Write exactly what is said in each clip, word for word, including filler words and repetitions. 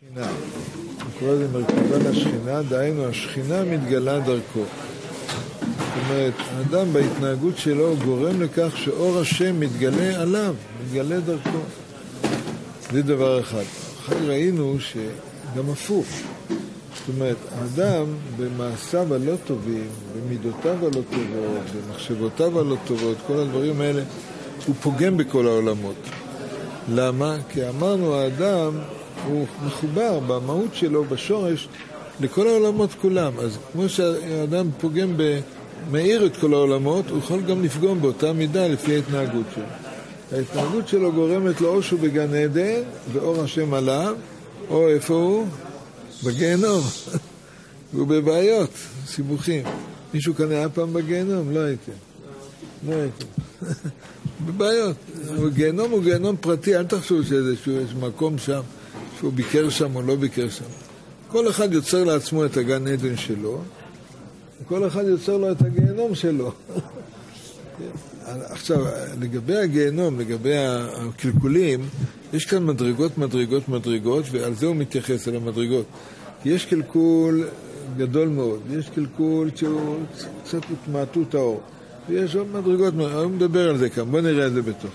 שכינה. הוא קורא לזה מרכבה לשכינה, דהיינו השכינה מתגלה דרכו. זאת אומרת, האדם בהתנהגות שלו גורם לכך שאור השם מתגלה עליו, מתגלה דרכו. זה דבר אחד. אחר ראינו שגם הפוך. זאת אומרת, האדם במעשיו הלא טובים, במידותיו הלא טובות, במחשבותיו הלא טובות, כל הדברים האלה, הוא פוגם בכל העולמות. למה? כי אמרנו, האדם הוא מחובר במהות שלו, בשורש, לכל העולמות כולם. אז כמו שהאדם פוגם במאיר את כל העולמות, הוא יכול גם לפגום באותה מידה לפי ההתנהגות שלו. ההתנהגות שלו גורמת לו או שהוא בגן עדן, ואור השם עליו, או איפה הוא? בגיהנום. הוא בבעיות, סיבוכים. מישהו כאן היה פעם בגיהנום? לא הייתי. לא הייתי. בבעיות. גיהנום הוא גיהנום פרטי, אל תחשוב שאיזשהו מקום שם, שהוא ביקר שם או לא ביקר שם. כל אחד יוצר לעצמו את הגן עדן שלו, וכל אחד יוצר לו את הגיהנום שלו. עכשיו, לגבי הגיהנום, לגבי הקלקולים, יש כאן מדרגות, מדרגות, מדרגות, ועל זה הוא מתייחס, על המדרגות. יש קלקול גדול מאוד, יש קלקול שהוא קצת התמעטות האור. ויש עוד מדרגות, הוא מדבר על זה כאן, בוא נראה את זה בתוך.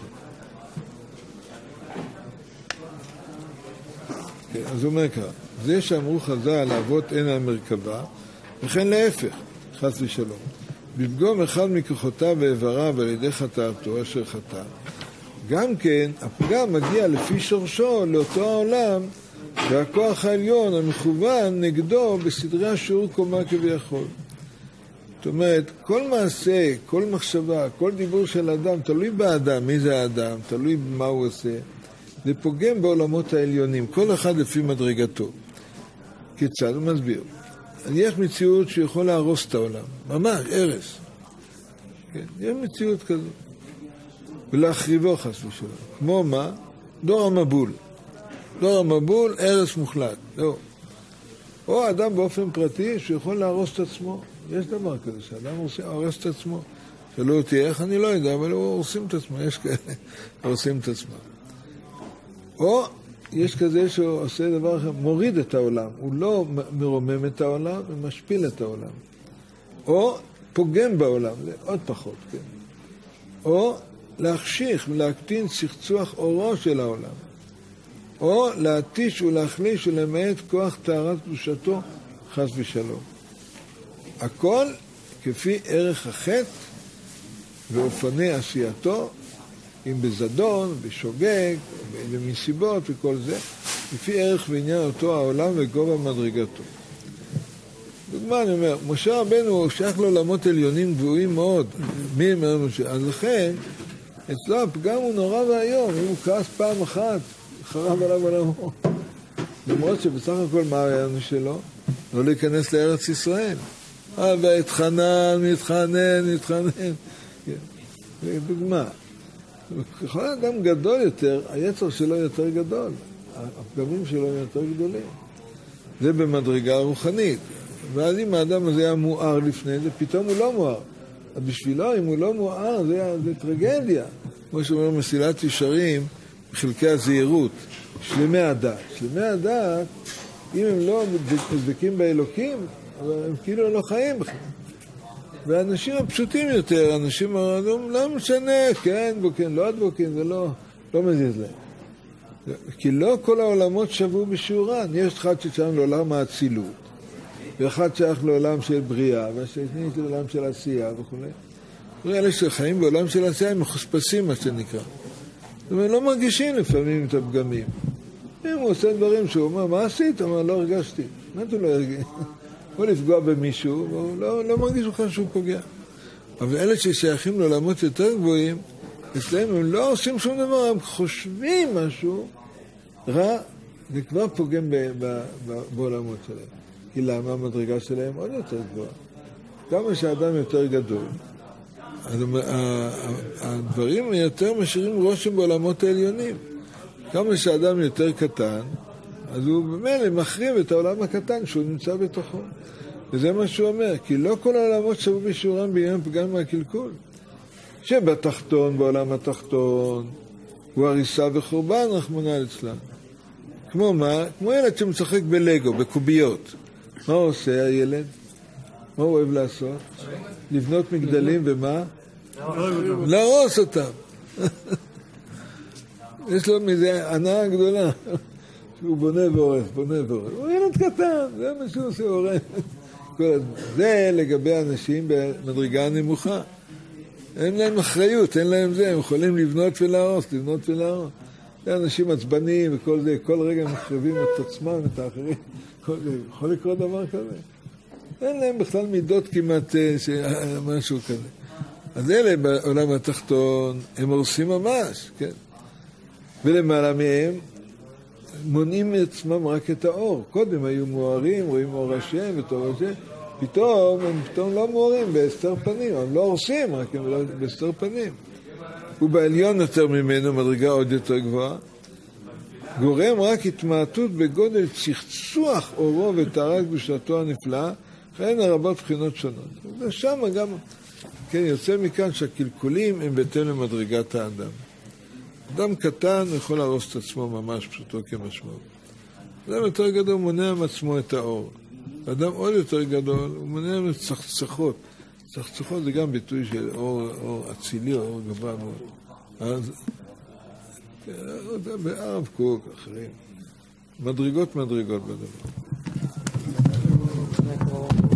כן, אז הוא אומר ככה, זה שאמרו חז"ל, האבות אין על מרכבה, וכן להפך, חס ושלום. בפגום אחד מכוחותיו ואיבריו על ידי חטאתו אשר חטא. גם כן, הפגם מגיע לפי שורשו לאותו העולם, והכוח העליון המכוון נגדו בסדרי השיעור קומה כביכול. זאת אומרת, כל מעשה, כל מחשבה, כל דיבור של אדם, תלוי באדם, מי זה האדם, תלוי במה הוא עושה, זה פוגם בעולמות העליונים, כל אחד לפי מדרגתו. כיצד? הוא מסביר. יש מציאות שיכול להרוס את העולם, ממש, הרס. כן? יש מציאות כזו. ולהחריבו חס ושלום. כמו מה? דור המבול. דור המבול, הרס מוחלט. לא. או אדם באופן פרטי שיכול להרוס את עצמו. יש דבר כזה, שאדם הורס את עצמו. שלא אותי איך, אני לא יודע, אבל הוא הורסים את עצמו. יש כאלה, הורסים את עצמו. או יש כזה שהוא עושה דבר אחר, מוריד את העולם. הוא לא מרומם את העולם, הוא משפיל את העולם. או פוגם בעולם, זה עוד פחות, כן. או להחשיך ולהקטין צחצוח אורו של העולם. או להתיש ולהחליש ולמעט כוח טהרת קדושתו, חס ושלום. הכל כפי ערך החטא ואופני עשייתו, אם בזדון, בשוגג, במסיבות וכל זה, לפי ערך ועניין אותו העולם וגובה מדרגתו. דוגמה, אני אומר, משה רבנו שייך לעולמות עליונים גבוהים מאוד. מי אומר משה? אז לכן, אצלו הפגם הוא נורא והיום. אם הוא כעס פעם אחת, חרב עליו עולמו. למרות שבסך הכל מה העניין שלו? לא להיכנס לארץ ישראל. אה, והתחנן, מתחנן, מתחנן. זה דוגמה. ככל אדם גדול יותר, היצר שלו יותר גדול. הפגמים שלו יותר גדולים. זה במדרגה רוחנית. ואז אם האדם הזה היה מואר לפני זה, פתאום הוא לא מואר. אז בשבילו, אם הוא לא מואר, זה, זה טרגדיה. כמו שאומר מסילת ישרים, בחלקי הזהירות, שלמי הדעת. שלמי הדעת, אם הם לא מדבקים באלוקים, הם כאילו לא חיים בכלל. והאנשים הפשוטים יותר, אנשים לא משנה, כן, בוקן, לא עד בוקן, זה לא, לא מזיז להם. כי לא כל העולמות שבו בשיעורן. יש אחד ששם לעולם האצילות, ואחד שייך לעולם של בריאה, והשני לעולם של עשייה וכו'. אלה שחיים בעולם של עשייה הם מחוספסים, מה שנקרא. זאת אומרת, לא מרגישים לפעמים את הפגמים. אם הוא עושה דברים שהוא אומר, מה עשית? הוא אומר, לא הרגשתי. באמת הוא לא הרגיש. יכול לפגוע במישהו, והוא לא, לא מרגיש לך שהוא פוגע. אבל אלה ששייכים לעולמות יותר גבוהים, אצלם הם לא עושים שום דבר, הם חושבים משהו רע, זה כבר פוגם ב, ב, ב, בעולמות שלהם. כי למה המדרגה שלהם עוד יותר גבוהה? כמה שהאדם יותר גדול, אז הדברים יותר משאירים רושם בעולמות העליונים. כמה שהאדם יותר קטן, אז הוא במילא מחריב את העולם הקטן שהוא נמצא בתוכו. וזה מה שהוא אומר, כי לא כל העולמות שבו בשיעורם בעניין פגם מהקלקול. שבתחתון, בעולם התחתון, הוא הריסה וחורבן, רחמנא ליצלן. כמו מה? כמו ילד שמשחק בלגו, בקוביות. מה הוא עושה הילד? מה הוא אוהב לעשות? לבנות מגדלים ומה? להרוס אותם. יש לו מזה הנאה גדולה. שהוא בונה ועורך, בונה ועורך. הוא ילד קטן, זה מה שהוא עושה, עורך. זה לגבי אנשים במדרגה נמוכה. אין להם אחריות, אין להם זה, הם יכולים לבנות ולהרוס, לבנות ולהרוס. זה אנשים עצבניים וכל זה, כל רגע הם מחרבים את עצמם, את האחרים. כל זה, יכול לקרות דבר כזה. אין להם בכלל מידות כמעט משהו כזה. אז אלה בעולם התחתון, הם הורסים ממש, כן. ולמעלה מהם, מונעים מעצמם רק את האור. קודם היו מוארים, רואים אור השם וטוב השם. פתאום הם פתאום לא מוארים בהסתר פנים, הם לא הורסים, רק הם לא בהסתר פנים. הוא בעליון יותר ממנו, מדרגה עוד יותר גבוהה. גורם רק התמעטות בגודל צחצוח אורו וטהרת קדושתו הנפלאה, וכן הרבות בחינות שונות. ושם גם, כן, יוצא מכאן שהקלקולים הם בהתאם למדרגת האדם. אדם קטן יכול להרוס את עצמו ממש פשוטו כמשמעות. אדם יותר גדול מונע מעצמו את האור. אדם עוד יותר גדול הוא מונע מצחצחות. צחצחות זה גם ביטוי של אור, אור אצילי או אור גבוה מאוד. אז זה בערב קוק אחרים. מדרגות מדרגות בדבר.